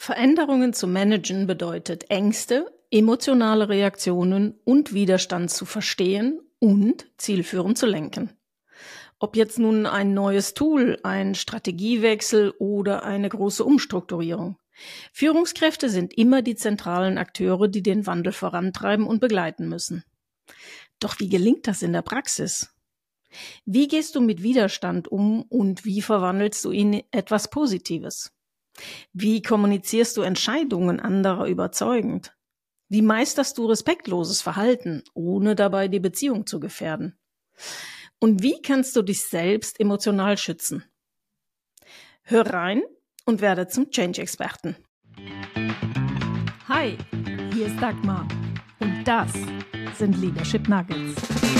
Veränderungen zu managen bedeutet Ängste, emotionale Reaktionen und Widerstand zu verstehen und zielführend zu lenken. Ob jetzt nun ein neues Tool, ein Strategiewechsel oder eine große Umstrukturierung. Führungskräfte sind immer die zentralen Akteure, die den Wandel vorantreiben und begleiten müssen. Doch wie gelingt das in der Praxis? Wie gehst du mit Widerstand um und wie verwandelst du ihn in etwas Positives? Wie kommunizierst du Entscheidungen anderer überzeugend? Wie meisterst du respektloses Verhalten, ohne dabei die Beziehung zu gefährden? Und wie kannst du dich selbst emotional schützen? Hör rein und werde zum Change-Experten. Hi, hier ist Dagmar und das sind Leadership Nuggets.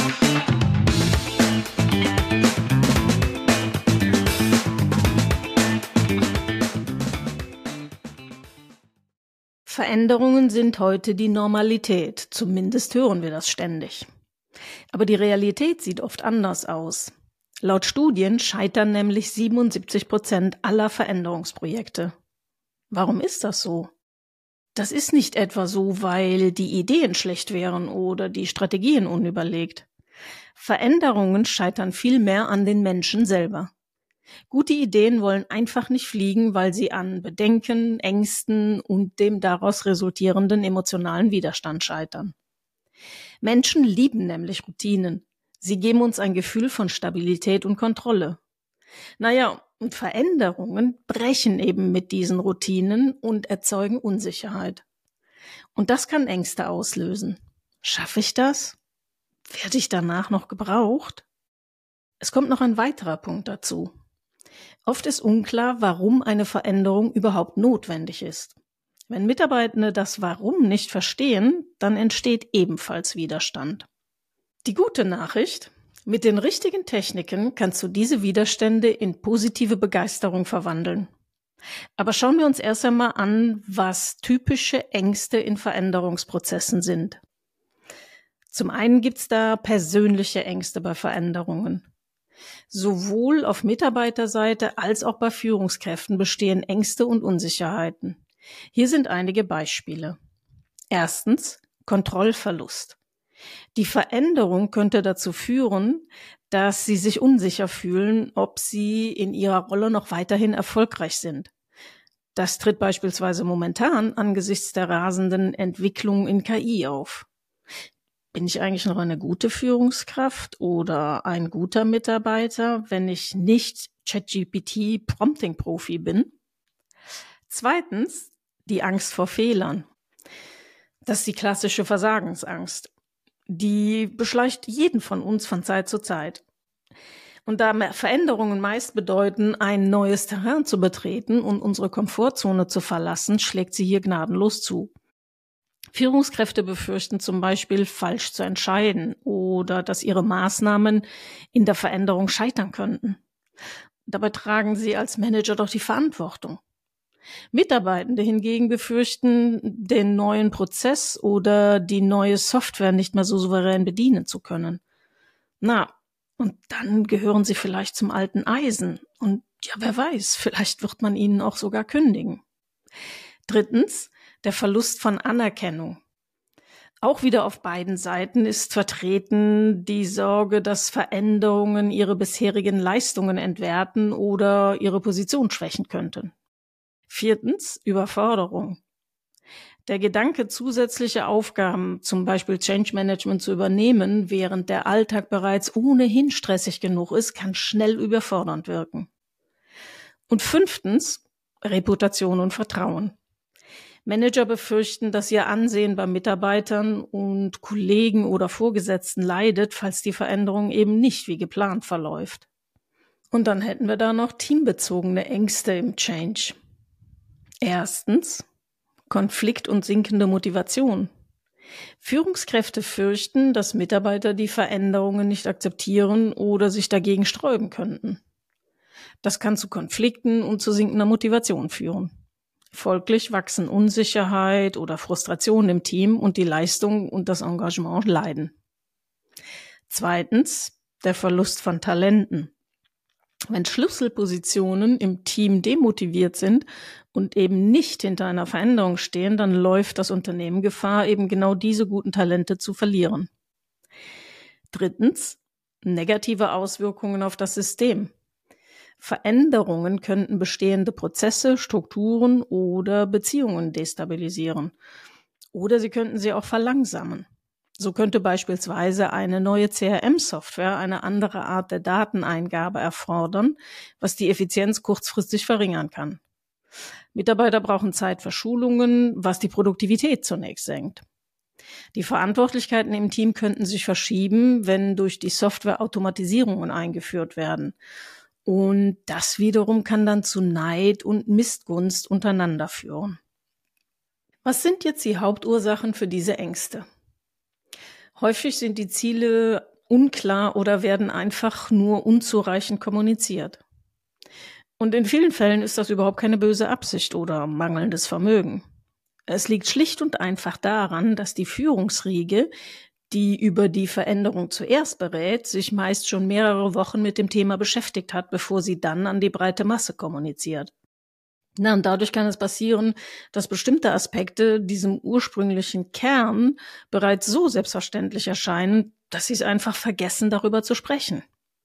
Veränderungen sind heute die Normalität, zumindest hören wir das ständig. Aber die Realität sieht oft anders aus. Laut Studien scheitern nämlich 77% aller Veränderungsprojekte. Warum ist das so? Das ist nicht etwa so, weil die Ideen schlecht wären oder die Strategien unüberlegt. Veränderungen scheitern vielmehr an den Menschen selber. Gute Ideen wollen einfach nicht fliegen, weil sie an Bedenken, Ängsten und dem daraus resultierenden emotionalen Widerstand scheitern. Menschen lieben nämlich Routinen. Sie geben uns ein Gefühl von Stabilität und Kontrolle. Und Veränderungen brechen eben mit diesen Routinen und erzeugen Unsicherheit. Und das kann Ängste auslösen. Schaffe ich das? Werde ich danach noch gebraucht? Es kommt noch ein weiterer Punkt dazu. Oft ist unklar, warum eine Veränderung überhaupt notwendig ist. Wenn Mitarbeitende das Warum nicht verstehen, dann entsteht ebenfalls Widerstand. Die gute Nachricht: Mit den richtigen Techniken kannst du diese Widerstände in positive Begeisterung verwandeln. Aber schauen wir uns erst einmal an, was typische Ängste in Veränderungsprozessen sind. Zum einen gibt es da persönliche Ängste bei Veränderungen. Sowohl auf Mitarbeiterseite als auch bei Führungskräften bestehen Ängste und Unsicherheiten. Hier sind einige Beispiele. Erstens, Kontrollverlust. Die Veränderung könnte dazu führen, dass sie sich unsicher fühlen, ob sie in ihrer Rolle noch weiterhin erfolgreich sind. Das tritt beispielsweise momentan angesichts der rasenden Entwicklung in KI auf. Bin ich eigentlich noch eine gute Führungskraft oder ein guter Mitarbeiter, wenn ich nicht ChatGPT-Prompting-Profi bin? Zweitens, die Angst vor Fehlern. Das ist die klassische Versagensangst. Die beschleicht jeden von uns von Zeit zu Zeit. Und da Veränderungen meist bedeuten, ein neues Terrain zu betreten und unsere Komfortzone zu verlassen, schlägt sie hier gnadenlos zu. Führungskräfte befürchten zum Beispiel, falsch zu entscheiden oder dass ihre Maßnahmen in der Veränderung scheitern könnten. Dabei tragen sie als Manager doch die Verantwortung. Mitarbeitende hingegen befürchten, den neuen Prozess oder die neue Software nicht mehr so souverän bedienen zu können. Und dann gehören sie vielleicht zum alten Eisen. Und ja, wer weiß, vielleicht wird man ihnen auch sogar kündigen. Drittens, der Verlust von Anerkennung. Auch wieder auf beiden Seiten ist vertreten die Sorge, dass Veränderungen ihre bisherigen Leistungen entwerten oder ihre Position schwächen könnten. Viertens, Überforderung. Der Gedanke, zusätzliche Aufgaben, zum Beispiel Change Management, zu übernehmen, während der Alltag bereits ohnehin stressig genug ist, kann schnell überfordernd wirken. Und fünftens, Reputation und Vertrauen. Manager befürchten, dass ihr Ansehen bei Mitarbeitern und Kollegen oder Vorgesetzten leidet, falls die Veränderung eben nicht wie geplant verläuft. Und dann hätten wir da noch teambezogene Ängste im Change. Erstens, Konflikt und sinkende Motivation. Führungskräfte fürchten, dass Mitarbeiter die Veränderungen nicht akzeptieren oder sich dagegen sträuben könnten. Das kann zu Konflikten und zu sinkender Motivation führen. Folglich wachsen Unsicherheit oder Frustration im Team und die Leistung und das Engagement leiden. Zweitens, der Verlust von Talenten. Wenn Schlüsselpositionen im Team demotiviert sind und eben nicht hinter einer Veränderung stehen, dann läuft das Unternehmen Gefahr, eben genau diese guten Talente zu verlieren. Drittens, negative Auswirkungen auf das System. Veränderungen könnten bestehende Prozesse, Strukturen oder Beziehungen destabilisieren. Oder sie könnten sie auch verlangsamen. So könnte beispielsweise eine neue CRM-Software eine andere Art der Dateneingabe erfordern, was die Effizienz kurzfristig verringern kann. Mitarbeiter brauchen Zeit für Schulungen, was die Produktivität zunächst senkt. Die Verantwortlichkeiten im Team könnten sich verschieben, wenn durch die Software Automatisierungen eingeführt werden. Und das wiederum kann dann zu Neid und Missgunst untereinander führen. Was sind jetzt die Hauptursachen für diese Ängste? Häufig sind die Ziele unklar oder werden einfach nur unzureichend kommuniziert. Und in vielen Fällen ist das überhaupt keine böse Absicht oder mangelndes Vermögen. Es liegt schlicht und einfach daran, dass die Führungsriege, die über die Veränderung zuerst berät, sich meist schon mehrere Wochen mit dem Thema beschäftigt hat, bevor sie dann an die breite Masse kommuniziert. Und dadurch kann es passieren, dass bestimmte Aspekte diesem ursprünglichen Kern bereits so selbstverständlich erscheinen, dass sie es einfach vergessen, darüber zu sprechen.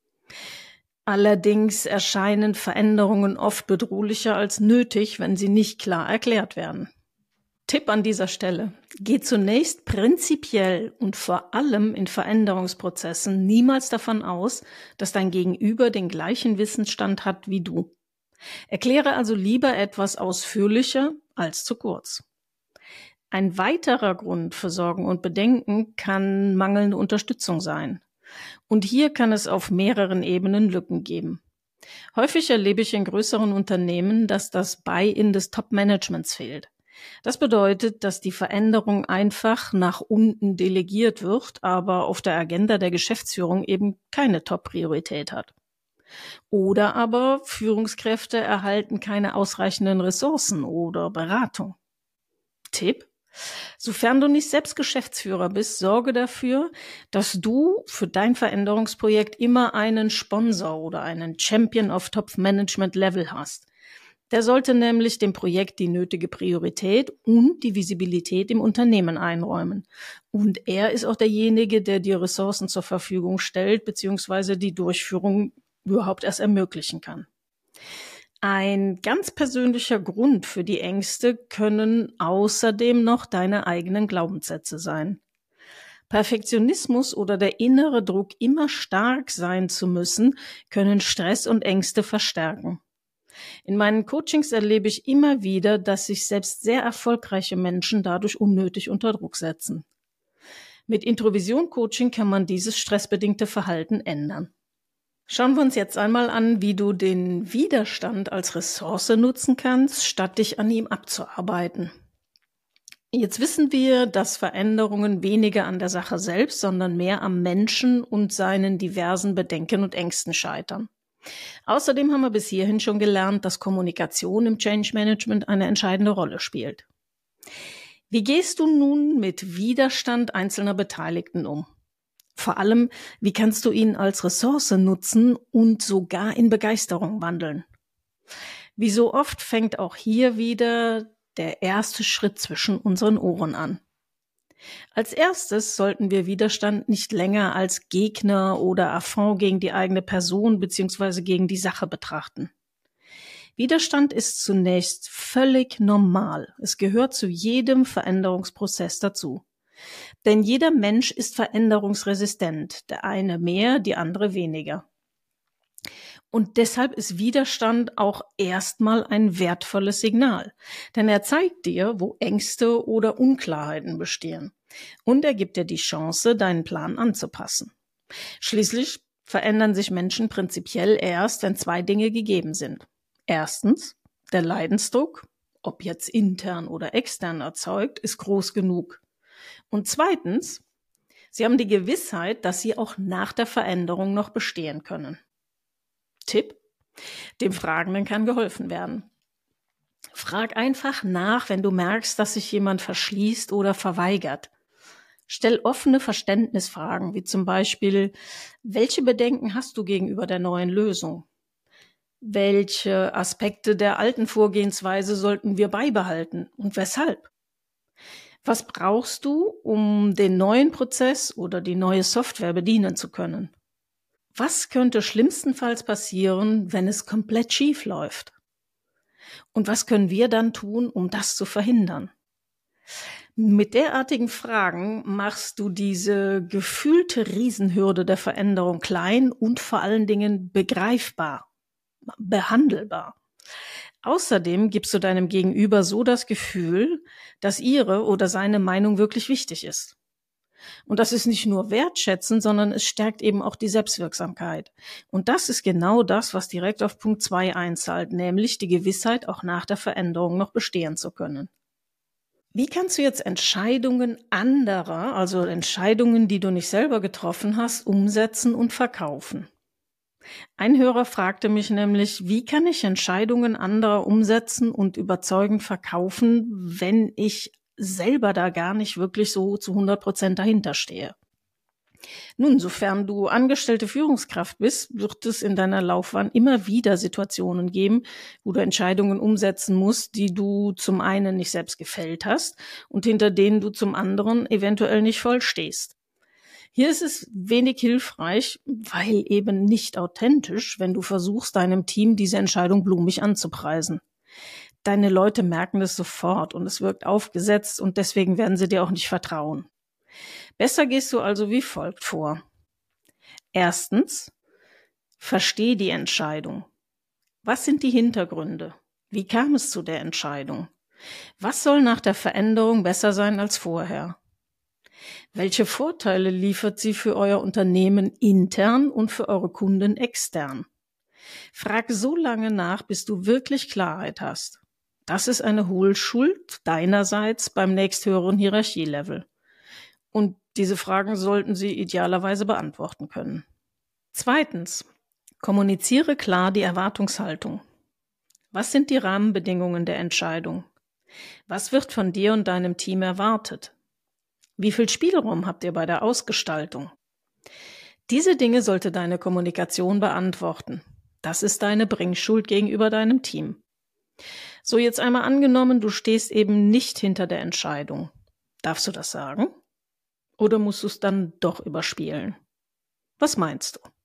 Allerdings erscheinen Veränderungen oft bedrohlicher als nötig, wenn sie nicht klar erklärt werden. Tipp an dieser Stelle: Geh zunächst prinzipiell und vor allem in Veränderungsprozessen niemals davon aus, dass dein Gegenüber den gleichen Wissensstand hat wie du. Erkläre also lieber etwas ausführlicher als zu kurz. Ein weiterer Grund für Sorgen und Bedenken kann mangelnde Unterstützung sein. Und hier kann es auf mehreren Ebenen Lücken geben. Häufig erlebe ich in größeren Unternehmen, dass das Buy-in des Top-Managements fehlt. Das bedeutet, dass die Veränderung einfach nach unten delegiert wird, aber auf der Agenda der Geschäftsführung eben keine Top-Priorität hat. Oder aber Führungskräfte erhalten keine ausreichenden Ressourcen oder Beratung. Tipp: Sofern du nicht selbst Geschäftsführer bist, sorge dafür, dass du für dein Veränderungsprojekt immer einen Sponsor oder einen Champion of Top Management Level hast. Der sollte nämlich dem Projekt die nötige Priorität und die Visibilität im Unternehmen einräumen. Und er ist auch derjenige, der dir Ressourcen zur Verfügung stellt, beziehungsweise die Durchführung überhaupt erst ermöglichen kann. Ein ganz persönlicher Grund für die Ängste können außerdem noch deine eigenen Glaubenssätze sein. Perfektionismus oder der innere Druck, immer stark sein zu müssen, können Stress und Ängste verstärken. In meinen Coachings erlebe ich immer wieder, dass sich selbst sehr erfolgreiche Menschen dadurch unnötig unter Druck setzen. Mit Introvision-Coaching kann man dieses stressbedingte Verhalten ändern. Schauen wir uns jetzt einmal an, wie du den Widerstand als Ressource nutzen kannst, statt dich an ihm abzuarbeiten. Jetzt wissen wir, dass Veränderungen weniger an der Sache selbst, sondern mehr am Menschen und seinen diversen Bedenken und Ängsten scheitern. Außerdem haben wir bis hierhin schon gelernt, dass Kommunikation im Change Management eine entscheidende Rolle spielt. Wie gehst du nun mit Widerstand einzelner Beteiligten um? Vor allem, wie kannst du ihn als Ressource nutzen und sogar in Begeisterung wandeln? Wie so oft fängt auch hier wieder der erste Schritt zwischen unseren Ohren an. Als erstes sollten wir Widerstand nicht länger als Gegner oder Affront gegen die eigene Person bzw. gegen die Sache betrachten. Widerstand ist zunächst völlig normal. Es gehört zu jedem Veränderungsprozess dazu. Denn jeder Mensch ist veränderungsresistent, der eine mehr, die andere weniger. Und deshalb ist Widerstand auch erstmal ein wertvolles Signal, denn er zeigt dir, wo Ängste oder Unklarheiten bestehen. Und er gibt dir die Chance, deinen Plan anzupassen. Schließlich verändern sich Menschen prinzipiell erst, wenn zwei Dinge gegeben sind. Erstens, der Leidensdruck, ob jetzt intern oder extern erzeugt, ist groß genug. Und zweitens, sie haben die Gewissheit, dass sie auch nach der Veränderung noch bestehen können. Tipp: Dem Fragenden kann geholfen werden. Frag einfach nach, wenn du merkst, dass sich jemand verschließt oder verweigert. Stell offene Verständnisfragen, wie zum Beispiel: Welche Bedenken hast du gegenüber der neuen Lösung? Welche Aspekte der alten Vorgehensweise sollten wir beibehalten und weshalb? Was brauchst du, um den neuen Prozess oder die neue Software bedienen zu können? Was könnte schlimmstenfalls passieren, wenn es komplett schief läuft? Und was können wir dann tun, um das zu verhindern? Mit derartigen Fragen machst du diese gefühlte Riesenhürde der Veränderung klein und vor allen Dingen begreifbar, behandelbar. Außerdem gibst du deinem Gegenüber so das Gefühl, dass ihre oder seine Meinung wirklich wichtig ist. Und das ist nicht nur wertschätzen, sondern es stärkt eben auch die Selbstwirksamkeit. Und das ist genau das, was direkt auf Punkt 2 einzahlt, nämlich die Gewissheit, auch nach der Veränderung noch bestehen zu können. Wie kannst du jetzt Entscheidungen anderer, also Entscheidungen, die du nicht selber getroffen hast, umsetzen und verkaufen? Ein Hörer fragte mich nämlich, wie kann ich Entscheidungen anderer umsetzen und überzeugend verkaufen, wenn ich selber da gar nicht wirklich so zu 100% dahinter stehe? Nun, sofern du angestellte Führungskraft bist, wird es in deiner Laufbahn immer wieder Situationen geben, wo du Entscheidungen umsetzen musst, die du zum einen nicht selbst gefällt hast und hinter denen du zum anderen eventuell nicht voll stehst. Hier ist es wenig hilfreich, weil eben nicht authentisch, wenn du versuchst, deinem Team diese Entscheidung blumig anzupreisen. Deine Leute merken das sofort und es wirkt aufgesetzt und deswegen werden sie dir auch nicht vertrauen. Besser gehst du also wie folgt vor. Erstens, versteh die Entscheidung. Was sind die Hintergründe? Wie kam es zu der Entscheidung? Was soll nach der Veränderung besser sein als vorher? Welche Vorteile liefert sie für euer Unternehmen intern und für eure Kunden extern? Frag so lange nach, bis du wirklich Klarheit hast. Das ist eine Hohlschuld deinerseits beim nächsthöheren Hierarchielevel. Und diese Fragen sollten sie idealerweise beantworten können. Zweitens, kommuniziere klar die Erwartungshaltung. Was sind die Rahmenbedingungen der Entscheidung? Was wird von dir und deinem Team erwartet? Wie viel Spielraum habt ihr bei der Ausgestaltung? Diese Dinge sollte deine Kommunikation beantworten. Das ist deine Bringschuld gegenüber deinem Team. So, jetzt einmal angenommen, du stehst eben nicht hinter der Entscheidung. Darfst du das sagen? Oder musst du es dann doch überspielen? Was meinst du?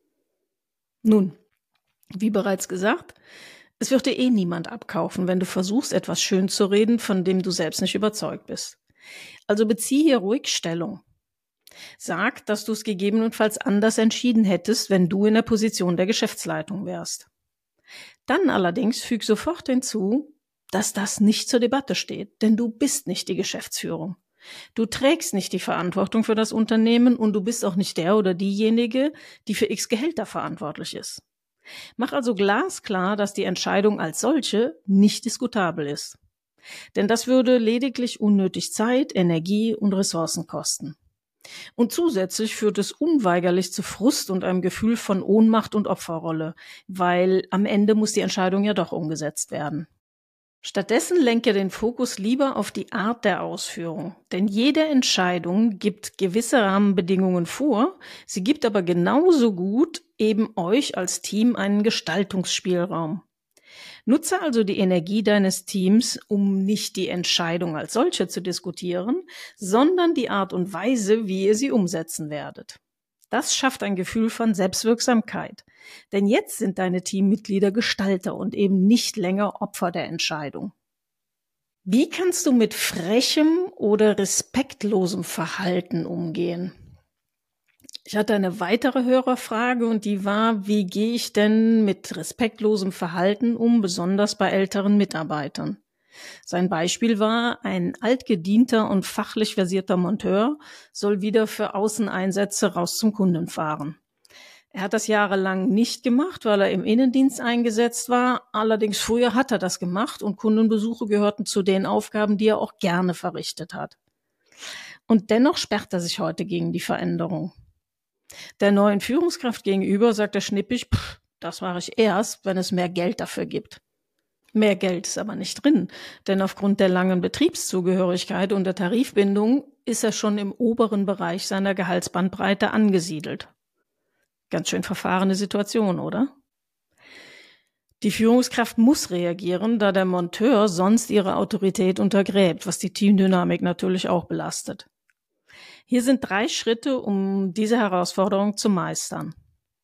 Nun, wie bereits gesagt, es wird dir niemand abkaufen, wenn du versuchst, etwas schön zu reden, von dem du selbst nicht überzeugt bist. Also bezieh hier ruhig Stellung. Sag, dass du es gegebenenfalls anders entschieden hättest, wenn du in der Position der Geschäftsleitung wärst. Dann allerdings füg sofort hinzu, dass das nicht zur Debatte steht, denn du bist nicht die Geschäftsführung. Du trägst nicht die Verantwortung für das Unternehmen und du bist auch nicht der oder diejenige, die für X Gehälter verantwortlich ist. Mach also glasklar, dass die Entscheidung als solche nicht diskutabel ist. Denn das würde lediglich unnötig Zeit, Energie und Ressourcen kosten. Und zusätzlich führt es unweigerlich zu Frust und einem Gefühl von Ohnmacht und Opferrolle, weil am Ende muss die Entscheidung ja doch umgesetzt werden. Stattdessen lenke den Fokus lieber auf die Art der Ausführung, denn jede Entscheidung gibt gewisse Rahmenbedingungen vor, sie gibt aber genauso gut eben euch als Team einen Gestaltungsspielraum. Nutze also die Energie deines Teams, um nicht die Entscheidung als solche zu diskutieren, sondern die Art und Weise, wie ihr sie umsetzen werdet. Das schafft ein Gefühl von Selbstwirksamkeit, denn jetzt sind deine Teammitglieder Gestalter und eben nicht länger Opfer der Entscheidung. Wie kannst du mit frechem oder respektlosem Verhalten umgehen? Ich hatte eine weitere Hörerfrage und die war, wie gehe ich denn mit respektlosem Verhalten um, besonders bei älteren Mitarbeitern? Sein Beispiel war, ein altgedienter und fachlich versierter Monteur soll wieder für Außeneinsätze raus zum Kunden fahren. Er hat das jahrelang nicht gemacht, weil er im Innendienst eingesetzt war. Allerdings früher hat er das gemacht und Kundenbesuche gehörten zu den Aufgaben, die er auch gerne verrichtet hat. Und dennoch sperrt er sich heute gegen die Veränderung. Der neuen Führungskraft gegenüber sagt er schnippig, das mache ich erst, wenn es mehr Geld dafür gibt. Mehr Geld ist aber nicht drin, denn aufgrund der langen Betriebszugehörigkeit und der Tarifbindung ist er schon im oberen Bereich seiner Gehaltsbandbreite angesiedelt. Ganz schön verfahrene Situation, oder? Die Führungskraft muss reagieren, da der Monteur sonst ihre Autorität untergräbt, was die Teamdynamik natürlich auch belastet. Hier sind 3 Schritte, um diese Herausforderung zu meistern.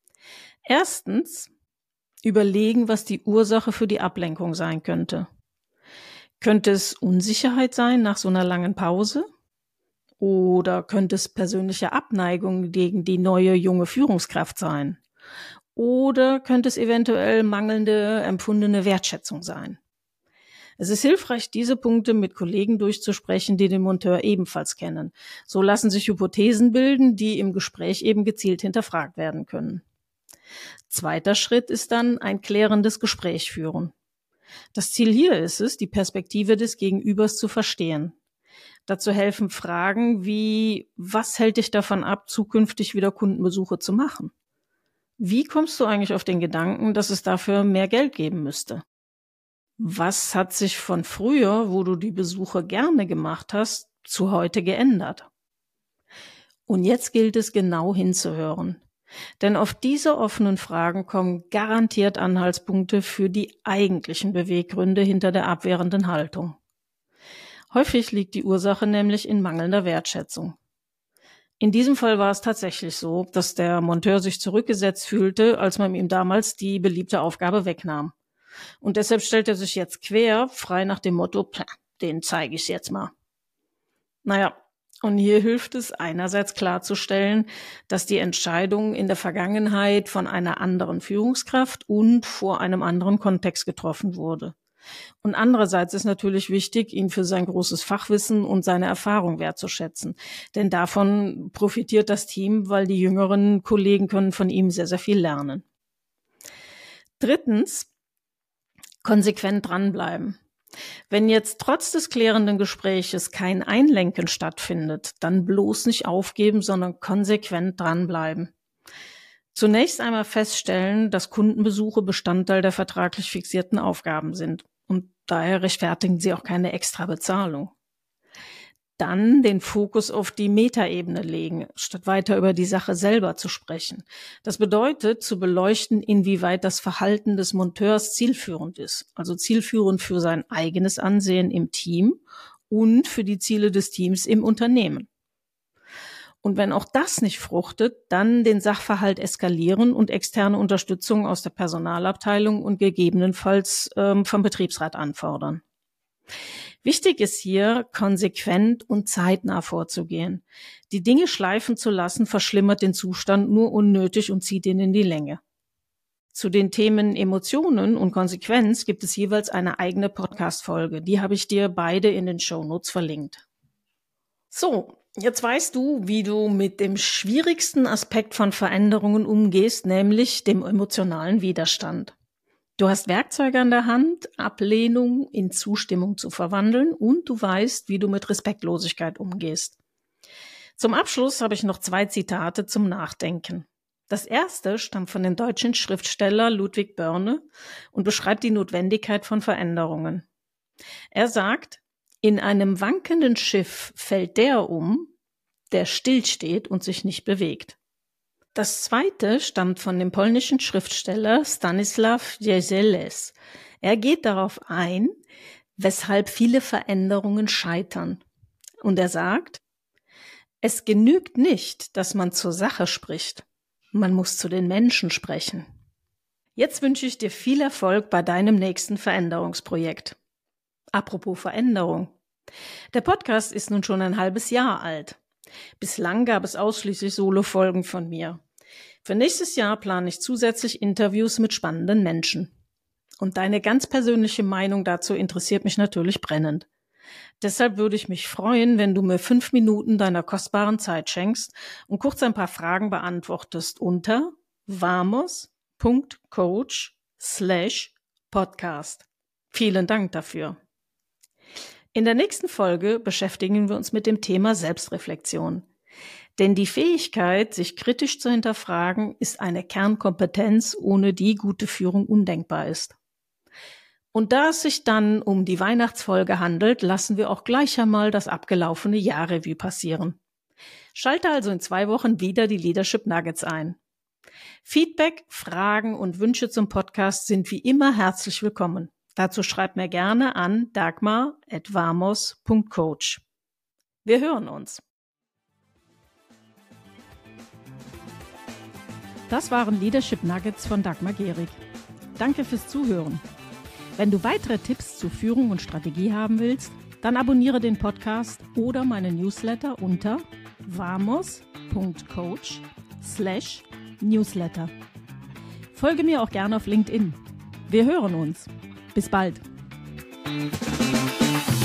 Erstens, überlegen, was die Ursache für die Ablenkung sein könnte. Könnte es Unsicherheit sein nach so einer langen Pause? Oder könnte es persönliche Abneigung gegen die neue junge Führungskraft sein? Oder könnte es eventuell mangelnde empfundene Wertschätzung sein? Es ist hilfreich, diese Punkte mit Kollegen durchzusprechen, die den Monteur ebenfalls kennen. So lassen sich Hypothesen bilden, die im Gespräch eben gezielt hinterfragt werden können. Zweiter Schritt ist dann ein klärendes Gespräch führen. Das Ziel hier ist es, die Perspektive des Gegenübers zu verstehen. Dazu helfen Fragen wie: Was hält dich davon ab, zukünftig wieder Kundenbesuche zu machen? Wie kommst du eigentlich auf den Gedanken, dass es dafür mehr Geld geben müsste? Was hat sich von früher, wo du die Besuche gerne gemacht hast, zu heute geändert? Und jetzt gilt es, genau hinzuhören. Denn auf diese offenen Fragen kommen garantiert Anhaltspunkte für die eigentlichen Beweggründe hinter der abwehrenden Haltung. Häufig liegt die Ursache nämlich in mangelnder Wertschätzung. In diesem Fall war es tatsächlich so, dass der Monteur sich zurückgesetzt fühlte, als man ihm damals die beliebte Aufgabe wegnahm. Und deshalb stellt er sich jetzt quer, frei nach dem Motto: Den zeige ich jetzt mal. Naja, und hier hilft es einerseits klarzustellen, dass die Entscheidung in der Vergangenheit von einer anderen Führungskraft und vor einem anderen Kontext getroffen wurde. Und andererseits ist natürlich wichtig, ihn für sein großes Fachwissen und seine Erfahrung wertzuschätzen. Denn davon profitiert das Team, weil die jüngeren Kollegen können von ihm sehr, sehr viel lernen. Drittens, konsequent dranbleiben. Wenn jetzt trotz des klärenden Gespräches kein Einlenken stattfindet, dann bloß nicht aufgeben, sondern konsequent dranbleiben. Zunächst einmal feststellen, dass Kundenbesuche Bestandteil der vertraglich fixierten Aufgaben sind und daher rechtfertigen sie auch keine extra Bezahlung. Dann den Fokus auf die Metaebene legen, statt weiter über die Sache selber zu sprechen. Das bedeutet, zu beleuchten, inwieweit das Verhalten des Monteurs zielführend ist, also zielführend für sein eigenes Ansehen im Team und für die Ziele des Teams im Unternehmen. Und wenn auch das nicht fruchtet, dann den Sachverhalt eskalieren und externe Unterstützung aus der Personalabteilung und gegebenenfalls vom Betriebsrat anfordern. Wichtig ist hier, konsequent und zeitnah vorzugehen. Die Dinge schleifen zu lassen, verschlimmert den Zustand nur unnötig und zieht ihn in die Länge. Zu den Themen Emotionen und Konsequenz gibt es jeweils eine eigene Podcast-Folge. Die habe ich dir beide in den Shownotes verlinkt. So, jetzt weißt du, wie du mit dem schwierigsten Aspekt von Veränderungen umgehst, nämlich dem emotionalen Widerstand. Du hast Werkzeuge an der Hand, Ablehnung in Zustimmung zu verwandeln und du weißt, wie du mit Respektlosigkeit umgehst. Zum Abschluss habe ich noch 2 Zitate zum Nachdenken. Das erste stammt von dem deutschen Schriftsteller Ludwig Börne und beschreibt die Notwendigkeit von Veränderungen. Er sagt: In einem wankenden Schiff fällt der um, der stillsteht und sich nicht bewegt. Das zweite stammt von dem polnischen Schriftsteller Stanisław Jezeles. Er geht darauf ein, weshalb viele Veränderungen scheitern. Und er sagt: Es genügt nicht, dass man zur Sache spricht. Man muss zu den Menschen sprechen. Jetzt wünsche ich dir viel Erfolg bei deinem nächsten Veränderungsprojekt. Apropos Veränderung. Der Podcast ist nun schon ein halbes Jahr alt. Bislang gab es ausschließlich Solo-Folgen von mir. Für nächstes Jahr plane ich zusätzlich Interviews mit spannenden Menschen. Und deine ganz persönliche Meinung dazu interessiert mich natürlich brennend. Deshalb würde ich mich freuen, wenn du mir 5 Minuten deiner kostbaren Zeit schenkst und kurz ein paar Fragen beantwortest unter vamos.coach/podcast. Vielen Dank dafür. In der nächsten Folge beschäftigen wir uns mit dem Thema Selbstreflexion. Denn die Fähigkeit, sich kritisch zu hinterfragen, ist eine Kernkompetenz, ohne die gute Führung undenkbar ist. Und da es sich dann um die Weihnachtsfolge handelt, lassen wir auch gleich einmal das abgelaufene Jahr Revue passieren. Schalte also in 2 Wochen wieder die Leadership Nuggets ein. Feedback, Fragen und Wünsche zum Podcast sind wie immer herzlich willkommen. Dazu schreibt mir gerne an dagmar@vamos.coach. Wir hören uns. Das waren Leadership Nuggets von Dagmar Gehrig. Danke fürs Zuhören. Wenn du weitere Tipps zu Führung und Strategie haben willst, dann abonniere den Podcast oder meine Newsletter unter vamos.coach/newsletter. Folge mir auch gerne auf LinkedIn. Wir hören uns. Bis bald.